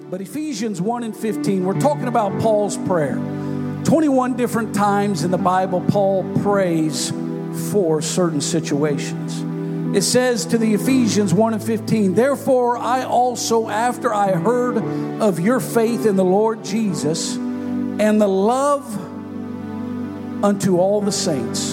but Ephesians 1 and 15, we're talking about Paul's prayer. 21 different times in the Bible, Paul prays for certain situations. It says to the Ephesians 1 and 15, therefore I also, after I heard of your faith in the Lord Jesus and the love unto all the saints,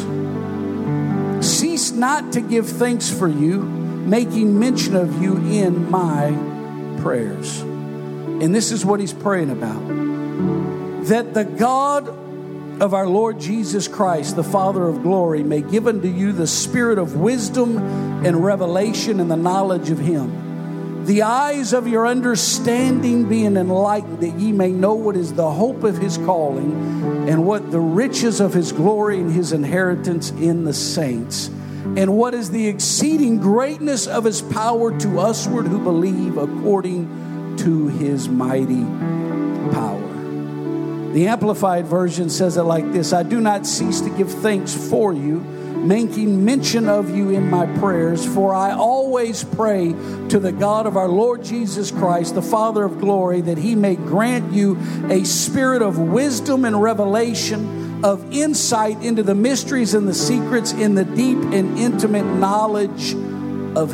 cease not to give thanks for you, making mention of you in my prayers. And this is what he's praying about. That the God of our Lord Jesus Christ, the Father of glory, may give unto you the spirit of wisdom and revelation and the knowledge of him. The eyes of your understanding being enlightened, that ye may know what is the hope of his calling, and what the riches of his glory and his inheritance in the saints, and what is the exceeding greatness of his power to usward who believe, according to his mighty power. The Amplified Version says it like this: I do not cease to give thanks for you, making mention of you in my prayers, for I always pray to the God of our Lord Jesus Christ, the Father of glory, that he may grant you a spirit of wisdom and revelation, of insight into the mysteries and the secrets, in the deep and intimate knowledge of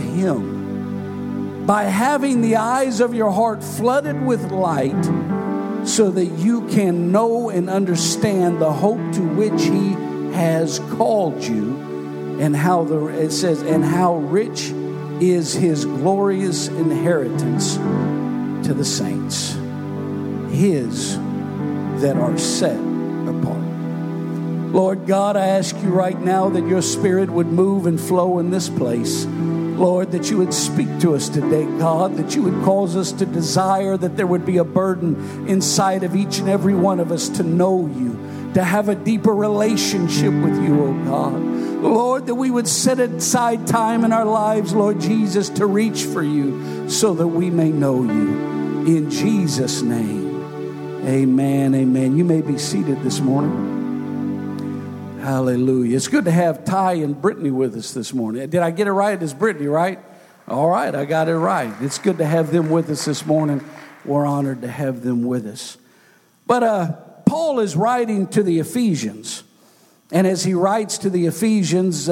him, by having the eyes of your heart flooded with light, so that you can know and understand the hope to which he has called you, and how it says, and how rich is his glorious inheritance to the saints, his that are set apart. Lord God, I ask you right now that your spirit would move and flow in this place. Lord, that you would speak to us today, God, that you would cause us to desire, that there would be a burden inside of each and every one of us to know you, to have a deeper relationship with you, oh God. Lord, that we would set aside time in our lives, Lord Jesus, to reach for you so that we may know you. In Jesus' name, amen, amen. You may be seated this morning. Hallelujah. It's good to have Ty and Brittany with us this morning. Did I get it right? It's Brittany, right? All right, I got it right. It's good to have them with us this morning. We're honored to have them with us. But Paul is writing to the Ephesians. And as he writes to the Ephesians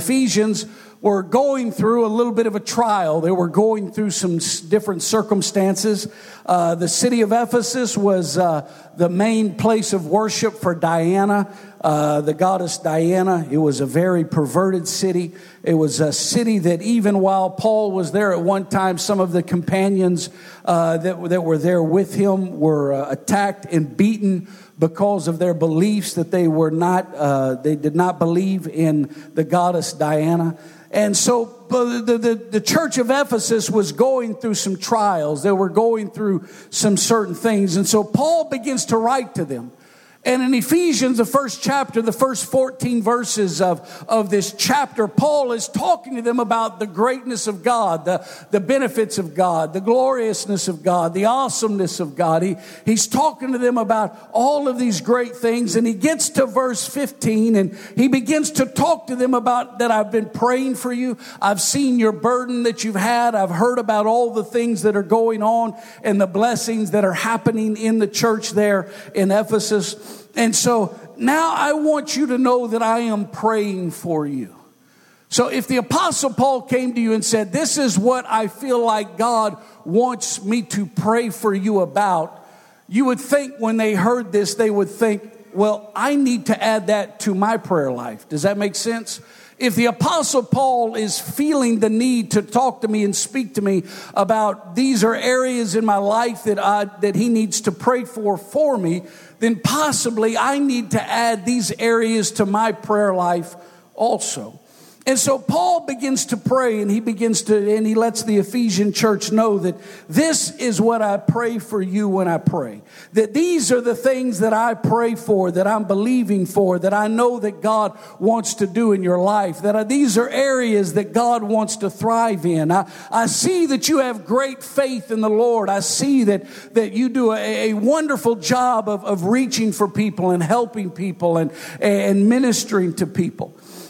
were going through a little bit of a trial. They were going through some different circumstances. The city of Ephesus was the main place of worship for Diana, the goddess Diana. It was a very perverted city. It was a city that even while Paul was there at one time, some of the companions that were there with him were attacked and beaten because of their beliefs that they did not believe in the goddess Diana. And so the church of Ephesus was going through some trials. They were going through some certain things. And so Paul begins to write to them. And in Ephesians, the first chapter, the first 14 verses of this chapter, Paul is talking to them about the greatness of God, the benefits of God, the gloriousness of God, the awesomeness of God. He's talking to them about all of these great things. And he gets to verse 15 and he begins to talk to them about that I've been praying for you. I've seen your burden that you've had. I've heard about all the things that are going on and the blessings that are happening in the church there in Ephesus. And so now I want you to know that I am praying for you. So if the Apostle Paul came to you and said, this is what I feel like God wants me to pray for you about, you would think when they heard this, they would think, well, I need to add that to my prayer life. Does that make sense? If the Apostle Paul is feeling the need to talk to me and speak to me about these are areas in my life that he needs to pray for me, then possibly I need to add these areas to my prayer life also. And so Paul begins to pray and he lets the Ephesian church know that this is what I pray for you when I pray. That these are the things that I pray for, that I'm believing for, that I know that God wants to do in your life. These are areas that God wants to thrive in. I see that you have great faith in the Lord. I see that you do a wonderful job of reaching for people and helping people and ministering to people.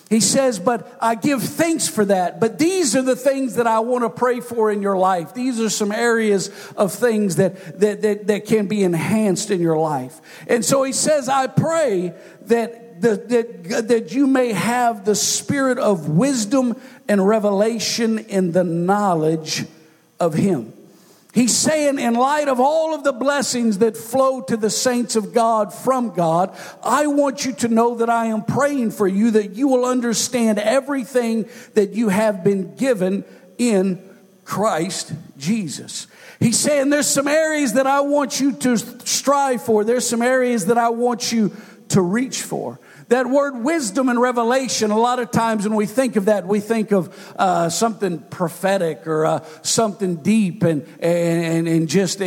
He says, but I give thanks for that. But these are the things that I want to pray for in your life. These are some areas of things that can be enhanced in your life. And so he says, I pray that you may have the spirit of wisdom and revelation in the knowledge of him. He's saying, in light of all of the blessings that flow to the saints of God from God, I want you to know that I am praying for you, that you will understand everything that you have been given in Christ Jesus. He's saying there's some areas that I want you to strive for. There's some areas that I want you to reach for. That word wisdom and revelation, a lot of times when we think of that, we think of something prophetic or something deep and just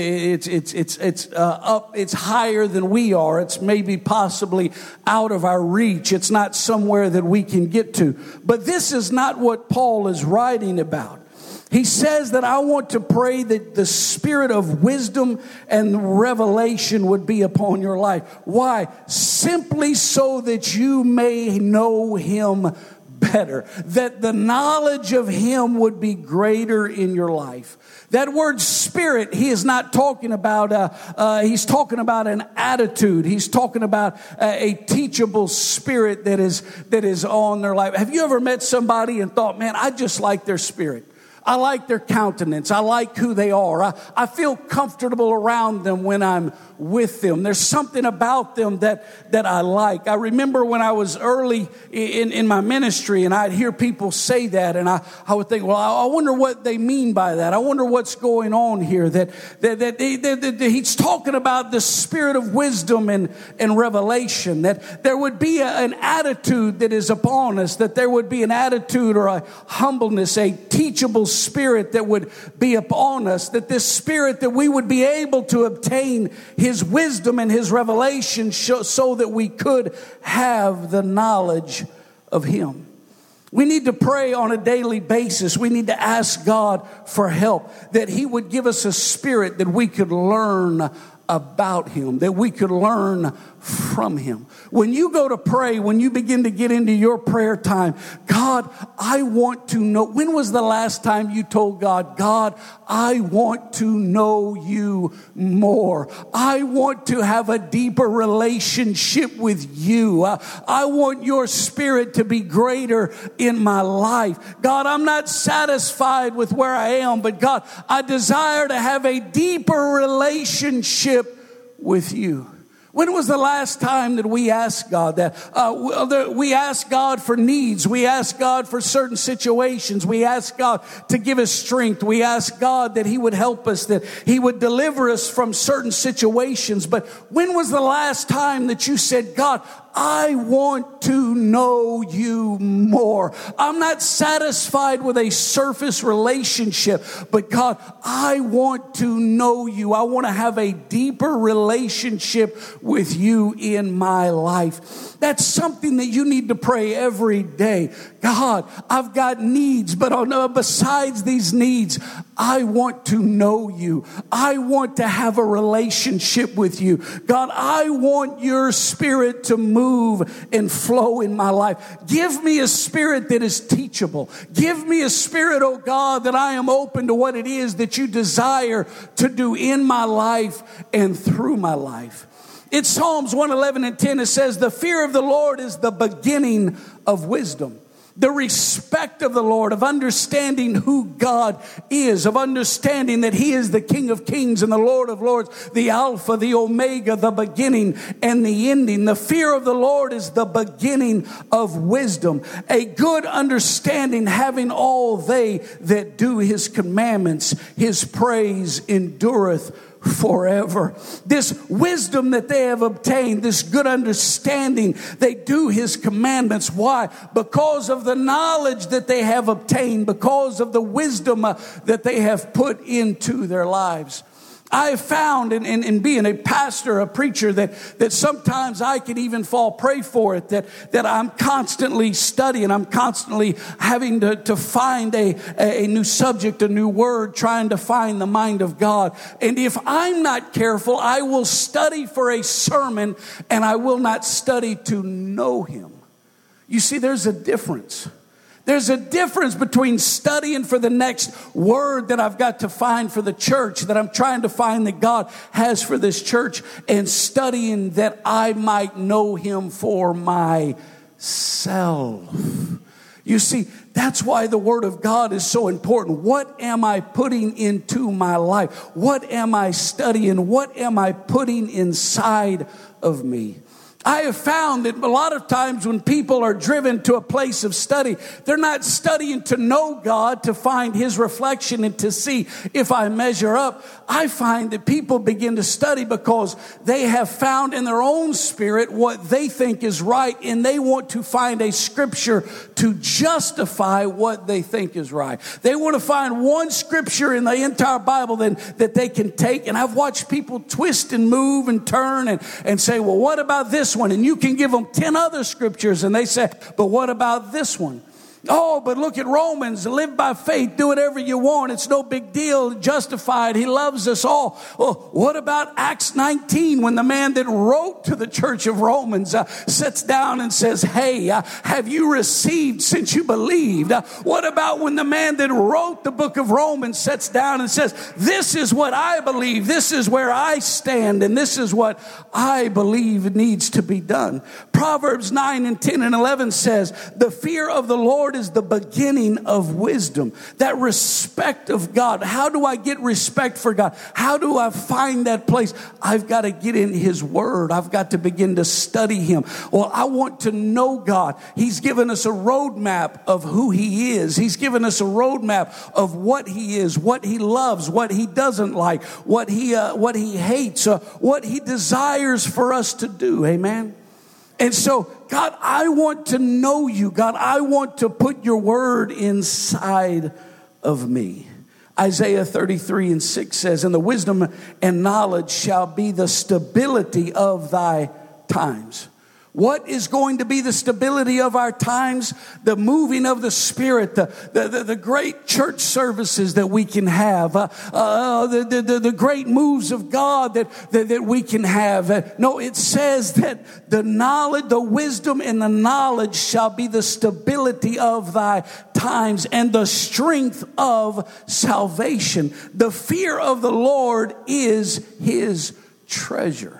it's higher than we are. It's maybe possibly out of our reach. It's not somewhere that we can get to. But this is not what Paul is writing about. He says that I want to pray that the spirit of wisdom and revelation would be upon your life. Why? Simply so that you may know him better. That the knowledge of him would be greater in your life. That word spirit, he is not talking about, he's talking about an attitude. He's talking about a teachable spirit that is on their life. Have you ever met somebody and thought, man, I just like their spirit. I like their countenance. I like who they are. I feel comfortable around them when I'm with them. There's something about them that I like. I remember when I was early in my ministry and I'd hear people say that, and I would think, well, I wonder what they mean by that. I wonder what's going on here. That he's talking about the spirit of wisdom and revelation. That there would be an attitude that is upon us. That there would be an attitude or a humbleness, a teachable spirit that would be upon us. That this spirit, that we would be able to obtain his wisdom and his revelation so that we could have the knowledge of him. We need to pray on a daily basis. We need to ask God for help, that he would give us a spirit that we could learn about him, that we could learn from him. When you go to pray, when you begin to get into your prayer time, God, I want to know. When was the last time you told God, God, I want to know you more. I want to have a deeper relationship with you. I want your spirit to be greater in my life. God, I'm not satisfied with where I am, but God, I desire to have a deeper relationship with you. When was the last time that we asked God that? We asked God for needs. We asked God for certain situations. We asked God to give us strength. We asked God that he would help us, that he would deliver us from certain situations. But when was the last time that you said, God, I want to know you more. I'm not satisfied with a surface relationship, but God, I want to know you. I want to have a deeper relationship with you in my life. That's something that you need to pray every day. God, I've got needs, but besides these needs, I want to know you. I want to have a relationship with you. God, I want your spirit to move and flow in my life. Give me a spirit that is teachable. Give me a spirit, oh God, that I am open to what it is that you desire to do in my life and through my life. In Psalms 111:10, it says, the fear of the Lord is the beginning of wisdom. The respect of the Lord, of understanding who God is, of understanding that he is the King of Kings and the Lord of Lords, the Alpha, the Omega, the beginning and the ending. The fear of the Lord is the beginning of wisdom. A good understanding, having all they that do his commandments, his praise endureth forever. This wisdom that they have obtained, this good understanding, they do his commandments. Why? Because of the knowledge that they have obtained, because of the wisdom that they have put into their lives. I have found in being a pastor, a preacher, that sometimes I can even fall prey for it, that I'm constantly studying. I'm constantly having to find a new subject, a new word, trying to find the mind of God. And if I'm not careful, I will study for a sermon and I will not study to know him. You see, there's a difference. There's a difference between studying for the next word that I've got to find for the church, that I'm trying to find that God has for this church, and studying that I might know him for myself. You see, that's why the Word of God is so important. What am I putting into my life? What am I studying? What am I putting inside of me? I have found that a lot of times when people are driven to a place of study, they're not studying to know God, to find his reflection and to see if I measure up. I find that people begin to study because they have found in their own spirit what they think is right, and they want to find a scripture to justify what they think is right. They want to find one scripture in the entire Bible that they can take. And I've watched people twist and move and turn and say, well, what about this one? And you can give them 10 other scriptures, and they say, but what about this one? Oh, but look at Romans, live by faith, do whatever you want. It's no big deal, justified. He loves us all. Well, what about Acts 19, when the man that wrote to the church of Romans sits down and says, hey, have you received since you believed? What about when the man that wrote the book of Romans sits down and says, this is what I believe, this is where I stand, and this is what I believe needs to be done. Proverbs 9 and 10 and 11 says, the fear of the Lord is the beginning of wisdom. That respect of God. How do I get respect for God? How do I find that place? I've got to get in his word. I've got to begin to study him. Well, I want to know God. He's given us a roadmap of who he is. He's given us a roadmap of what he is, what he loves, what he doesn't like, what he hates, what he desires for us to do. Amen. And so, God, I want to know you. God, I want to put your word inside of me. Isaiah 33 and 6 says, and the wisdom and knowledge shall be the stability of thy times. What is going to be the stability of our times? The moving of the Spirit, the great church services that we can have, the great moves of God that we can have. No, it says that the knowledge, the wisdom and the knowledge shall be the stability of thy times and the strength of salvation. The fear of the Lord is his treasure.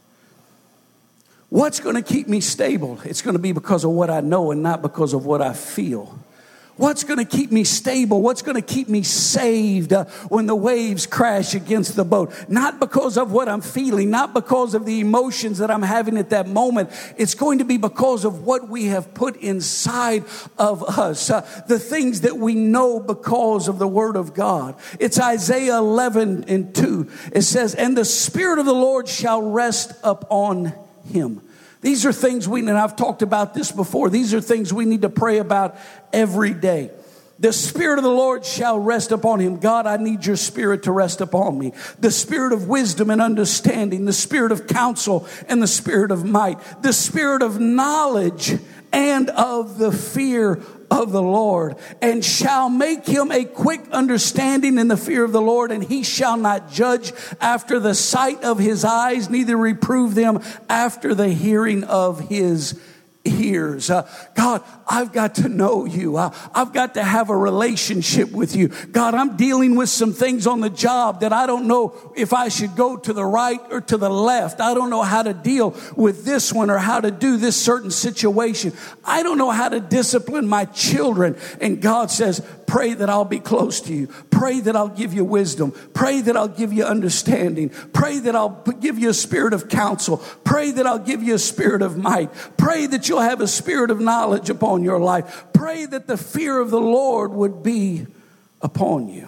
What's going to keep me stable? It's going to be because of what I know and not because of what I feel. What's going to keep me stable? What's going to keep me saved when the waves crash against the boat? Not because of what I'm feeling, not because of the emotions that I'm having at that moment. It's going to be because of what we have put inside of us, the things that we know because of the Word of God. It's Isaiah 11 and 2. It says, and the Spirit of the Lord shall rest upon him. These are things and I've talked about this before. These are things we need to pray about every day. The Spirit of the Lord shall rest upon him. God, I need your Spirit to rest upon me. The Spirit of wisdom and understanding, the Spirit of counsel and the Spirit of might, the Spirit of knowledge and of the fear of the Lord, and shall make him a quick understanding in the fear of the Lord, and he shall not judge after the sight of his eyes, neither reprove them after the hearing of his ears. God, I've got to know you. I've got to have a relationship with you. God, I'm dealing with some things on the job that I don't know if I should go to the right or to the left. I don't know how to deal with this one or how to do this certain situation. I don't know how to discipline my children. And God says, pray that I'll be close to you. Pray that I'll give you wisdom. Pray that I'll give you understanding. Pray that I'll give you a spirit of counsel. Pray that I'll give you a spirit of might. Pray that you'll have a spirit of knowledge upon your life. Pray that the fear of the Lord would be upon you.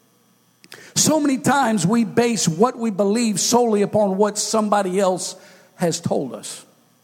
So many times we base what we believe solely upon what somebody else has told us.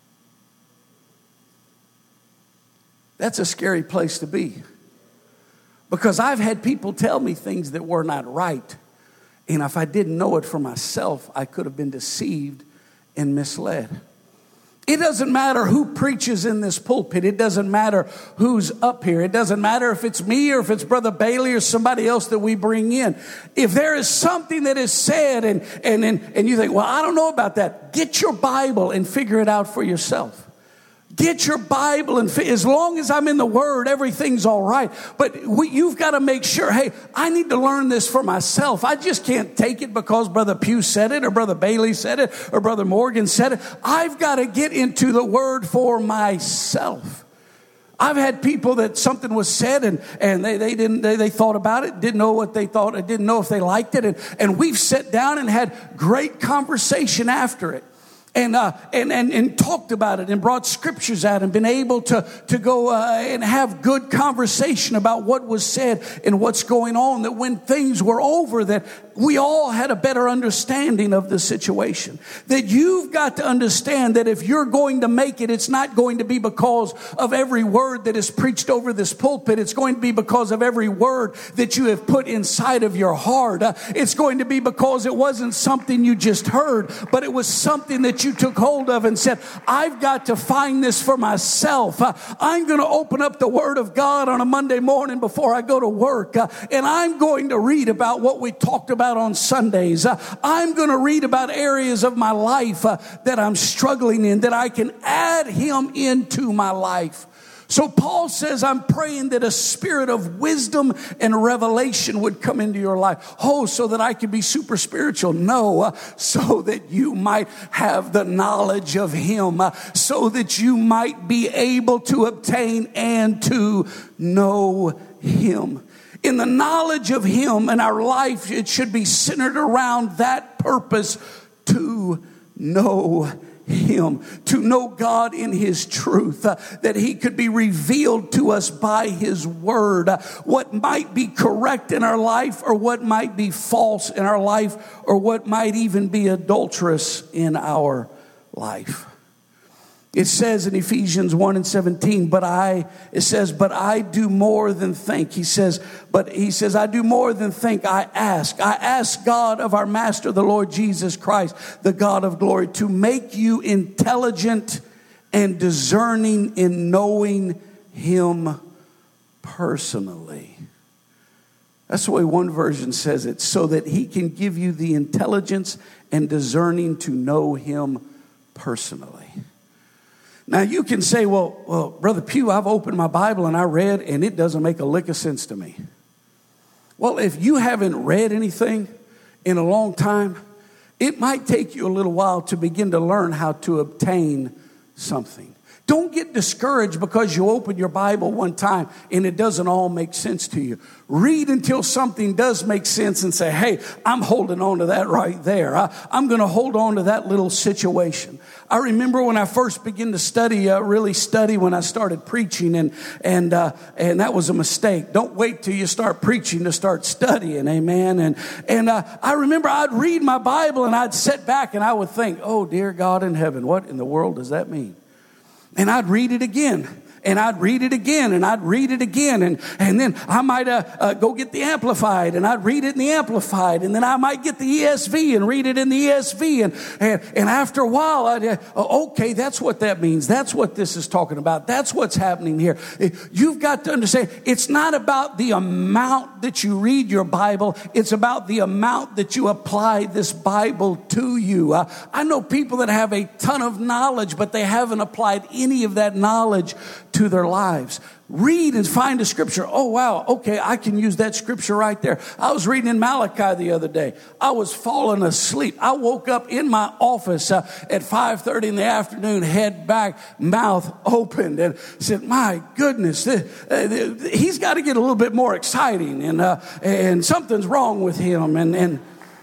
That's a scary place to be. Because I've had people tell me things that were not right. And if I didn't know it for myself, I could have been deceived and misled. It doesn't matter who preaches in this pulpit. It doesn't matter who's up here. It doesn't matter if it's me or if it's Brother Bailey or somebody else that we bring in. If there is something that is said and you think, well, I don't know about that. Get your Bible and figure it out for yourself. Get your Bible, and as long as I'm in the Word, everything's all right. But you've got to make sure, hey, I need to learn this for myself. I just can't take it because Brother Pugh said it, or Brother Bailey said it, or Brother Morgan said it. I've got to get into the Word for myself. I've had people that something was said and they thought about it, didn't know what they thought, didn't know if they liked it, and we've sat down and had great conversation after it. And talked about it and brought scriptures out and been able to go and have good conversation about what was said and what's going on. That when things were over, that we all had a better understanding of the situation. That you've got to understand that if you're going to make it, it's not going to be because of every word that is preached over this pulpit. It's going to be because of every word that you have put inside of your heart. It's going to be because it wasn't something you just heard, but it was something that you took hold of and said, I've got to find this for myself. I'm going to open up the Word of God on a Monday morning before I go to work, and I'm going to read about what we talked about on Sundays. I'm going to read about areas of my life that I'm struggling in, that I can add Him into my life. So Paul says, I'm praying that a spirit of wisdom and revelation would come into your life. Oh, so that I could be super spiritual? No, so that you might have the knowledge of Him, so that you might be able to obtain and to know Him. In the knowledge of Him in our life, it should be centered around that purpose, to know Him, to know God in His truth, that He could be revealed to us by His Word, what might be correct in our life or what might be false in our life or what might even be adulterous in our life. It says in Ephesians 1:17, but I do more than think. He says, I do more than think. I ask God of our Master, the Lord Jesus Christ, the God of glory, to make you intelligent and discerning in knowing Him personally. That's the way one version says it, so that He can give you the intelligence and discerning to know Him personally. Now you can say, well, Brother Pugh, I've opened my Bible and I read and it doesn't make a lick of sense to me. Well, if you haven't read anything in a long time, it might take you a little while to begin to learn how to obtain something. Don't get discouraged because you open your Bible one time and it doesn't all make sense to you. Read until something does make sense and say, hey, I'm holding on to that right there. I'm going to hold on to that little situation. I remember when I first began to study, really study when I started preaching, and that was a mistake. Don't wait till you start preaching to start studying, amen. And I remember I'd read my Bible and I'd sit back and I would think, oh, dear God in heaven, what in the world does that mean? And I'd read it again. And I'd read it again, and I'd read it again, and then I might go get the Amplified, and I'd read it in the Amplified, and then I might get the ESV and read it in the ESV, and after a while, okay, that's what that means. That's what this is talking about. That's what's happening here. You've got to understand, it's not about the amount that you read your Bible. It's about the amount that you apply this Bible to you. I know people that have a ton of knowledge, but they haven't applied any of that knowledge to their lives. Read and find a scripture. Oh, wow. Okay, I can use that scripture right there. I was reading in Malachi the other day. I was falling asleep. I woke up in my office at 5:30 in the afternoon, head back, mouth opened, and said, my goodness, he's got to get a little bit more exciting, and something's wrong with him.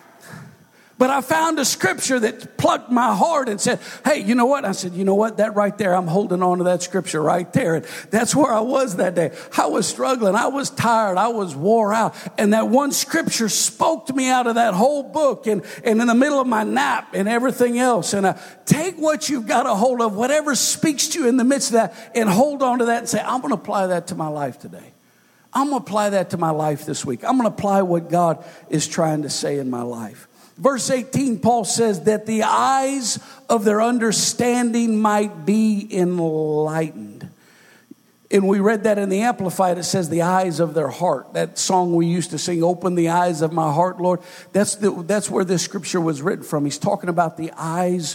But I found a scripture that plucked my heart and said, hey, you know what? I said, you know what? That right there, I'm holding on to that scripture right there. And that's where I was that day. I was struggling. I was tired. I was wore out. And that one scripture spoke to me out of that whole book and in the middle of my nap and everything else. And take what you've got a hold of, whatever speaks to you in the midst of that, and hold on to that and say, I'm going to apply that to my life today. I'm going to apply that to my life this week. I'm going to apply what God is trying to say in my life. Verse 18, Paul says that the eyes of their understanding might be enlightened. And we read that in the Amplified. It says the eyes of their heart. That song we used to sing, open the eyes of my heart, Lord. That's where this scripture was written from. He's talking about the eyes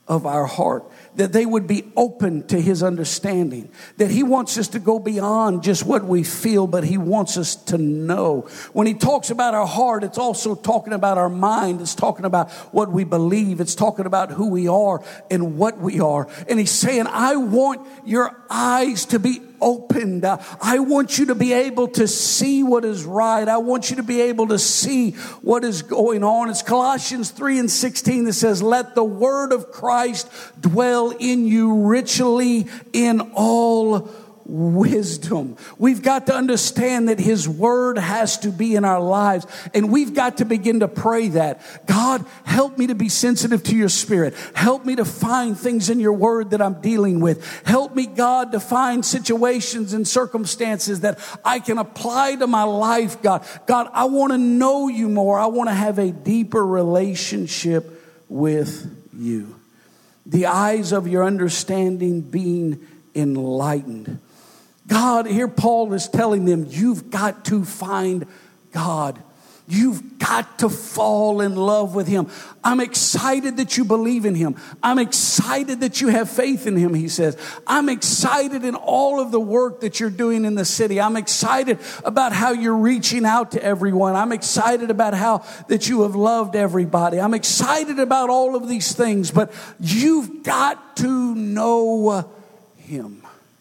of our heart, that they would be open to his understanding, that he wants us to go beyond just what we feel, but he wants us to know. When he talks about our heart, it's also talking about our mind. It's talking about what we believe. It's talking about who we are and what we are. And he's saying, I want your eyes to be opened. I want you to be able to see what is right. I want you to be able to see what is going on. It's Colossians 3:16 that says, let the word of Christ dwell in you richly in all wisdom. We've got to understand that his word has to be in our lives, and we've got to begin to pray that, God, help me to be sensitive to your spirit. Help me to find things in your word that I'm dealing with. Help me, God, to find situations and circumstances that I can apply to my life, God. God, I want to know you more. I want to have a deeper relationship with you. The eyes of your understanding being enlightened. God, here Paul is telling them, you've got to find God. You've got to fall in love with him. I'm excited that you believe in him. I'm excited that you have faith in him, he says. I'm excited in all of the work that you're doing in the city. I'm excited about how you're reaching out to everyone. I'm excited about how that you have loved everybody. I'm excited about all of these things, but you've got to know him.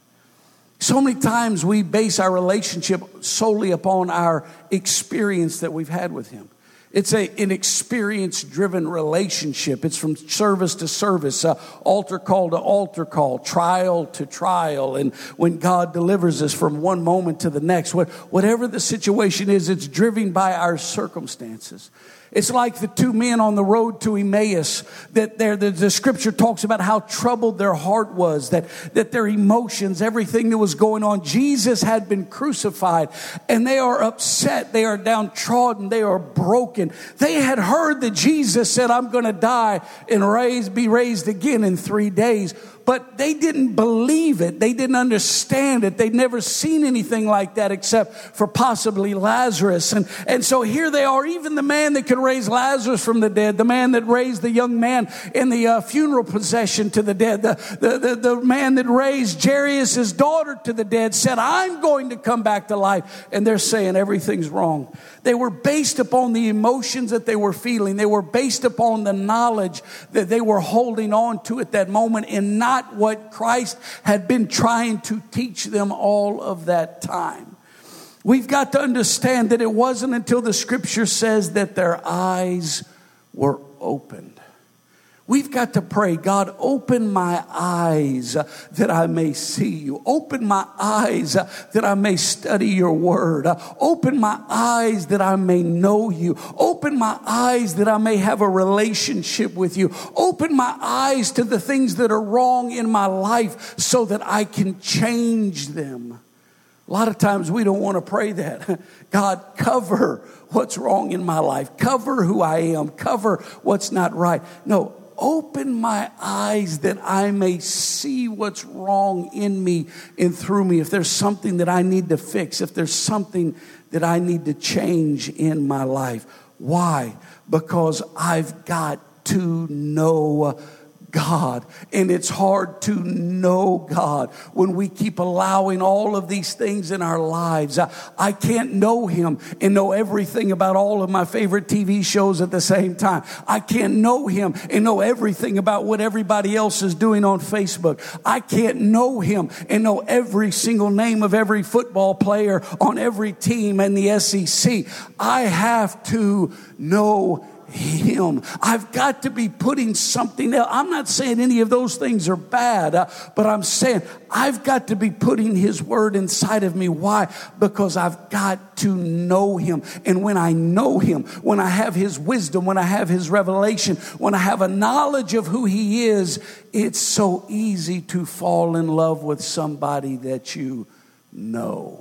So many times we base our relationship solely upon our experience that we've had with him. It's an experience-driven relationship. It's from service to service, altar call to altar call, trial to trial. And when God delivers us from one moment to the next, whatever the situation is, it's driven by our circumstances. It's like the two men on the road to Emmaus, that the scripture talks about how troubled their heart was, that their emotions, everything that was going on. Jesus had been crucified, and they are upset. They are downtrodden. They are broken. They had heard that Jesus said, I'm going to die and be raised again in 3 days. But they didn't believe it. They didn't understand it. They'd never seen anything like that except for possibly Lazarus. And so here they are, even the man that could raise Lazarus from the dead, the man that raised the young man in the funeral procession to the dead, the man that raised Jairus' daughter to the dead said, I'm going to come back to life. And they're saying everything's wrong. They were based upon the emotions that they were feeling. They were based upon the knowledge that they were holding on to at that moment, and not what Christ had been trying to teach them all of that time. We've got to understand that it wasn't until the scripture says that their eyes were opened. We've got to pray, God, open my eyes that I may see you. Open my eyes that I may study your word. Open my eyes that I may know you. Open my eyes that I may have a relationship with you. Open my eyes to the things that are wrong in my life so that I can change them. A lot of times we don't want to pray that. God, cover what's wrong in my life. Cover who I am. Cover what's not right. No. Open my eyes that I may see what's wrong in me and through me. If there's something that I need to fix, if there's something that I need to change in my life. Why? Because I've got to know God. And it's hard to know God when we keep allowing all of these things in our lives. I can't know him and know everything about all of my favorite TV shows at the same time. I can't know him and know everything about what everybody else is doing on Facebook. I can't know him and know every single name of every football player on every team in the SEC. I have to know him. I've got to be putting something else. I'm not saying any of those things are bad, but I'm saying I've got to be putting his word inside of me. Why? Because I've got to know him. And when I know him, when I have his wisdom, when I have his revelation, when I have a knowledge of who he is, it's so easy to fall in love with somebody that you know.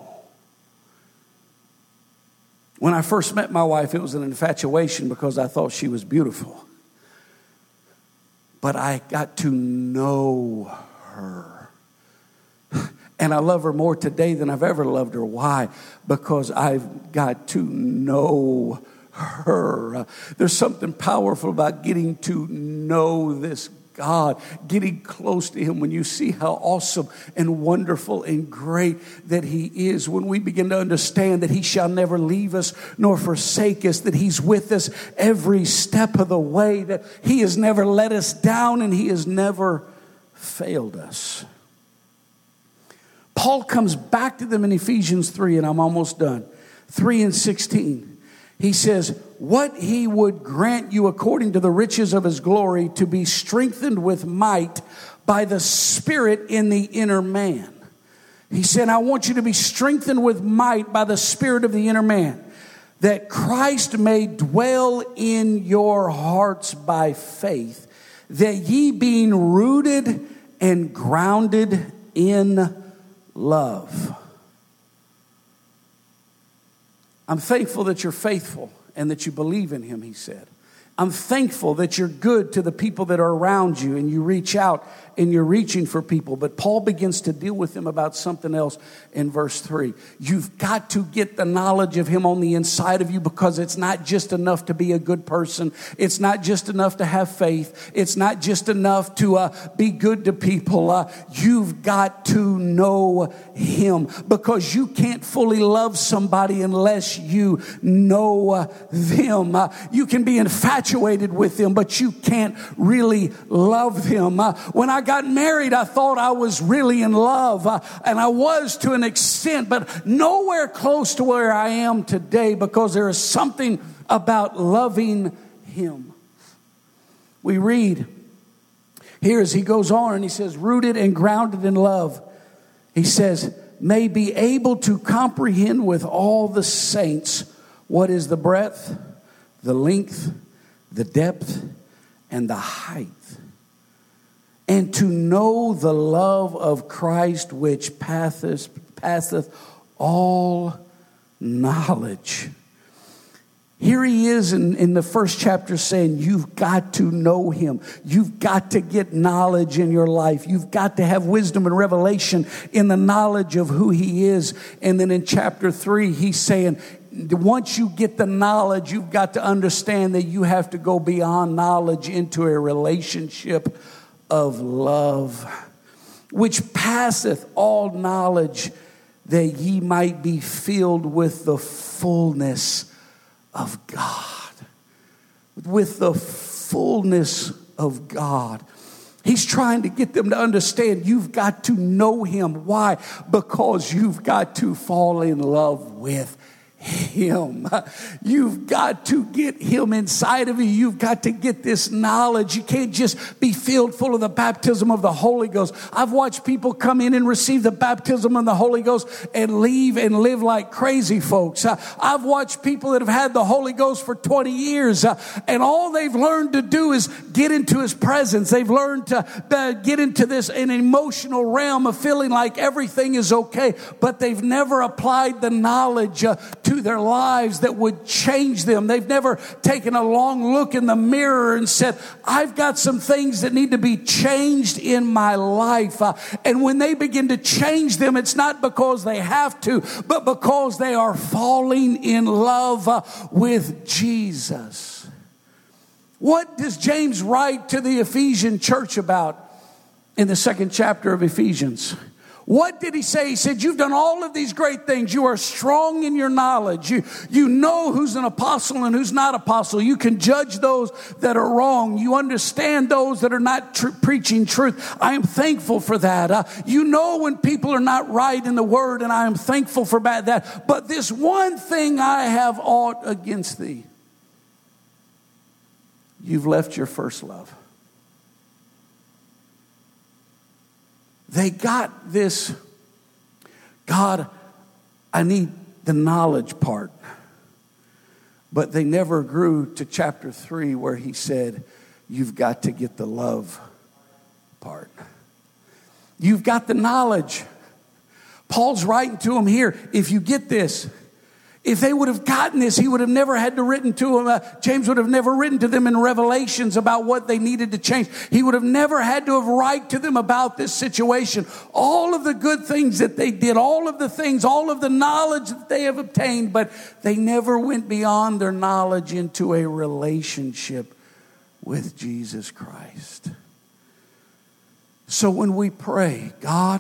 When I first met my wife, it was an infatuation because I thought she was beautiful. But I got to know her. And I love her more today than I've ever loved her. Why? Because I've got to know her. There's something powerful about getting to know this God, getting close to him, when you see how awesome and wonderful and great that he is, when we begin to understand that he shall never leave us nor forsake us, that he's with us every step of the way, that he has never let us down and he has never failed us. Paul comes back to them in Ephesians 3, and I'm almost done. 3:16. He says, what he would grant you according to the riches of his glory, to be strengthened with might by the Spirit in the inner man. He said, I want you to be strengthened with might by the Spirit of the inner man, that Christ may dwell in your hearts by faith, that ye being rooted and grounded in love. I'm thankful that you're faithful and that you believe in him, he said. I'm thankful that you're good to the people that are around you and you reach out and you're reaching for people. But Paul begins to deal with them about something else in verse 3. You've got to get the knowledge of him on the inside of you, because it's not just enough to be a good person. It's not just enough to have faith. It's not just enough to be good to people. You've got to know him, because you can't fully love somebody unless you know them. You can be infatuated with them, but you can't really love them. When I got married, I thought I was really in love, and I was to an extent, but nowhere close to where I am today, because there is something about loving him. We read here as he goes on and he says, rooted and grounded in love. He says, may be able to comprehend with all the saints what is the breadth, the length, the depth, and the height, and to know the love of Christ, which passeth all knowledge. Here he is in the first chapter saying, you've got to know him. You've got to get knowledge in your life. You've got to have wisdom and revelation in the knowledge of who he is. And then in chapter 3, he's saying, once you get the knowledge, you've got to understand that you have to go beyond knowledge into a relationship of love, which passeth all knowledge, that ye might be filled with the fullness of God. With the fullness of God. He's trying to get them to understand you've got to know him. Why? Because you've got to fall in love with him. You've got to get him inside of you. You've got to get this knowledge. You can't just be filled full of the baptism of the Holy Ghost. I've watched people come in and receive the baptism of the Holy Ghost and leave and live like crazy folks. I've watched people that have had the Holy Ghost for 20 years and all they've learned to do is get into his presence. They've learned to get into this an emotional realm of feeling like everything is okay, but they've never applied the knowledge to their lives that would change them. They've never taken a long look in the mirror and said, I've got some things that need to be changed in my life. And when they begin to change them, it's not because they have to, but because they are falling in love with Jesus. What does James write to the Ephesian church about in the 2nd chapter of Ephesians? What did he say? He said, you've done all of these great things. You are strong in your knowledge. You know who's an apostle and who's not apostle. You can judge those that are wrong. You understand those that are not preaching truth. I am thankful for that. You know when people are not right in the word, and I am thankful for that. But this one thing I have aught against thee. You've left your first love. They got this, God, I need the knowledge part. But they never grew to chapter 3 where he said, you've got to get the love part. You've got the knowledge. Paul's writing to them here, if you get this, if they would have gotten this, he would have never had to written to them. James would have never written to them in Revelations about what they needed to change. He would have never had to have write to them about this situation. All of the good things that they did, all of the things, all of the knowledge that they have obtained, but they never went beyond their knowledge into a relationship with Jesus Christ. So when we pray, God,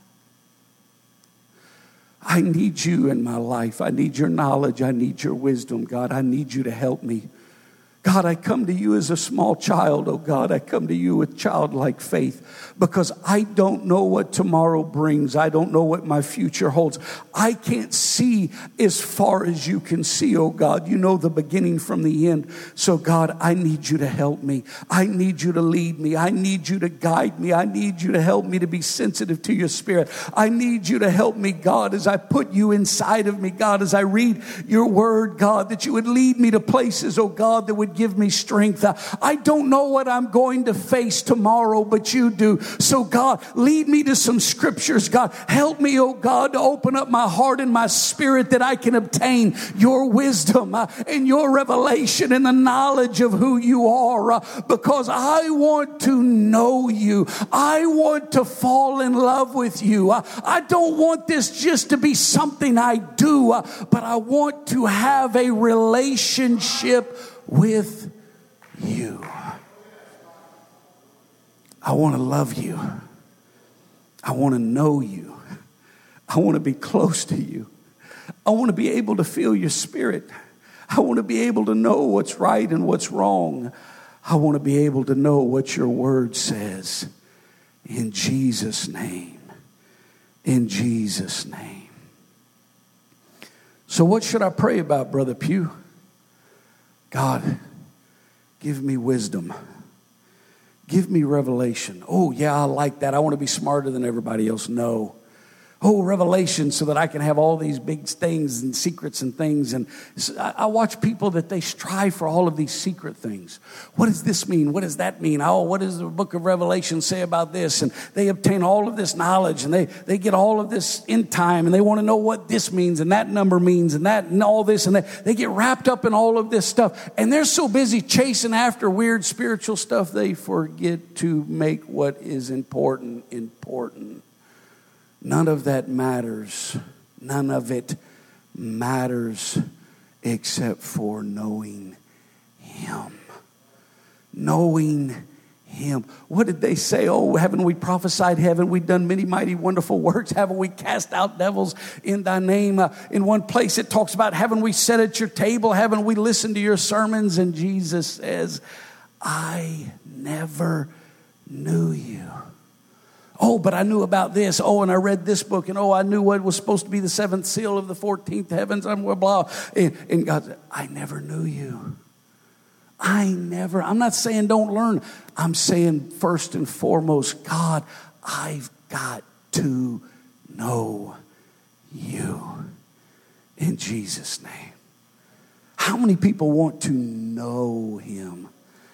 I need you in my life. I need your knowledge. I need your wisdom. God, I need you to help me. God, I come to you as a small child, oh God. I come to you with childlike faith because I don't know what tomorrow brings. I don't know what my future holds. I can't see as far as you can see, oh God. You know the beginning from the end. So God, I need you to help me. I need you to lead me. I need you to guide me. I need you to help me to be sensitive to your spirit. I need you to help me, God, as I put you inside of me, God, as I read your word, God, that you would lead me to places, oh God, that would give me strength. I don't know what I'm going to face tomorrow, but you do. So God, lead me to some scriptures. God, help me, oh God, to open up my heart and my spirit that I can obtain your wisdom and your revelation and the knowledge of who you are, because I want to know you. I want to fall in love with you. I don't want this just to be something I do, but I want to have a relationship with you. I want to love you. I want to know you. I want to be close to you. I want to be able to feel your spirit. I want to be able to know what's right and what's wrong. I want to be able to know what your word says. In Jesus' name. In Jesus' name. So what should I pray about, Brother Pugh? God, give me wisdom. Give me revelation. Oh, yeah, I like that. I want to be smarter than everybody else. No. Oh, revelation so that I can have all these big things and secrets and things. And I watch people that they strive for all of these secret things. What does this mean? What does that mean? Oh, what does the book of Revelation say about this? And they obtain all of this knowledge and they get all of this in time and they want to know what this means and that number means and that and all this. And they get wrapped up in all of this stuff. And they're so busy chasing after weird spiritual stuff, they forget to make what is important important. None of that matters. None of it matters except for knowing Him. Knowing Him. What did they say? Oh, haven't we prophesied? Haven't we done many mighty wonderful works? Haven't we cast out devils in thy name? In one place it talks about, haven't we sat at your table? Haven't we listened to your sermons? And Jesus says, I never knew you. Oh, but I knew about this. Oh, and I read this book. And oh, I knew what was supposed to be the seventh seal of the 14th heavens. And blah, blah. And God said, I never knew you. I'm not saying don't learn. I'm saying first and foremost, God, I've got to know you. In Jesus' name. How many people want to know Him?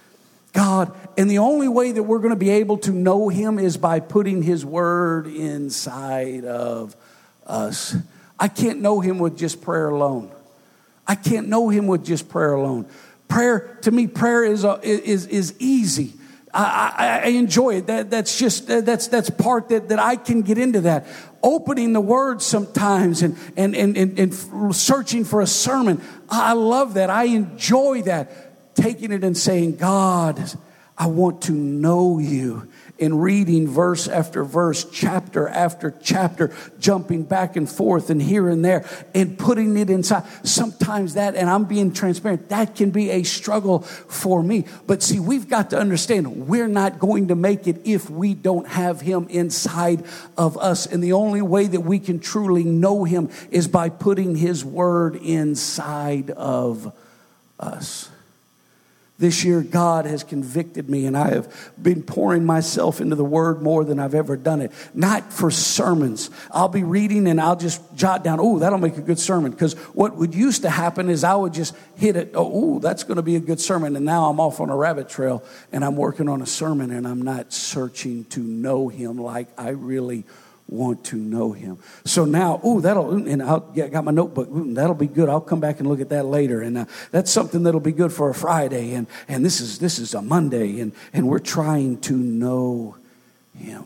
God, and the only way that we're going to be able to know Him is by putting His word inside of us. I can't know Him with just prayer alone. I can't know Him with just prayer alone. Prayer, to me, prayer is easy. I enjoy it. That's part that I can get into that. Opening the word sometimes and searching for a sermon. I love that. I enjoy that. Taking it and saying, God, I want to know you. And reading verse after verse, chapter after chapter, jumping back and forth and here and there and putting it inside. Sometimes that, and I'm being transparent, that can be a struggle for me. But see, we've got to understand we're not going to make it if we don't have Him inside of us. And the only way that we can truly know Him is by putting His word inside of us. This year, God has convicted me, and I have been pouring myself into the Word more than I've ever done it. Not for sermons. I'll be reading, and I'll just jot down, oh, that'll make a good sermon. Because what would used to happen is I would just hit it, oh, that's going to be a good sermon. And now I'm off on a rabbit trail, and I'm working on a sermon, and I'm not searching to know Him like I really want to know Him. So now, got my notebook. That'll be good. I'll come back and look at that later. And that's something that'll be good for a Friday. And this is a Monday. And we're trying to know Him.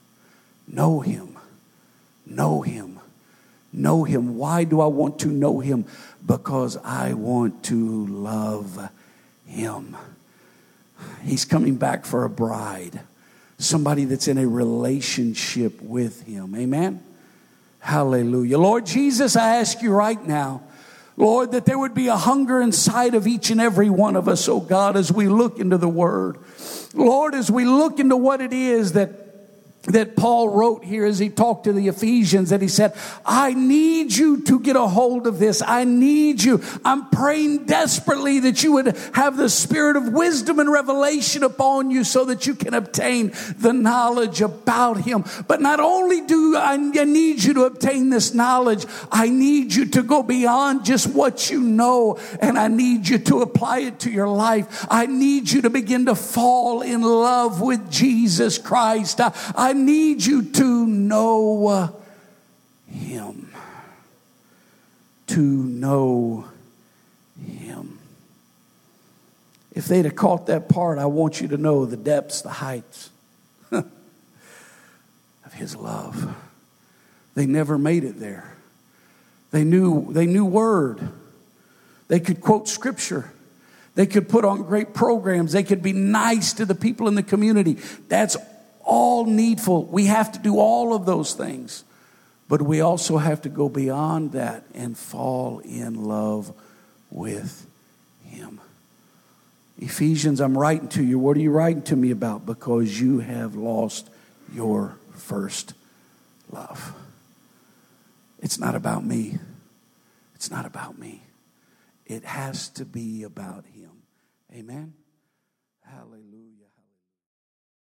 Know Him. Know Him. Know Him. Why do I want to know Him? Because I want to love Him. He's coming back for a bride. Somebody that's in a relationship with Him. Amen? Hallelujah. Lord Jesus, I ask you right now, Lord, that there would be a hunger inside of each and every one of us, oh God, as we look into the Word. Lord, as we look into what it is that Paul wrote here as he talked to the Ephesians, that he said, I need you to get a hold of this. I need you. I'm praying desperately that you would have the spirit of wisdom and revelation upon you so that you can obtain the knowledge about Him. But not only do I need you to obtain this knowledge, I need you to go beyond just what you know, and I need you to apply it to your life. I need you to begin to fall in love with Jesus Christ. I need you to know Him. To know Him. If they'd have caught that part, I want you to know the depths, the heights of His love. They never made it there. They knew Word. They could quote Scripture. They could put on great programs. They could be nice to the people in the community. That's all needful. We have to do all of those things. But we also have to go beyond that and fall in love with Him. Ephesians, I'm writing to you. What are you writing to me about? Because you have lost your first love. It's not about me. It's not about me. It has to be about Him. Amen? Hallelujah.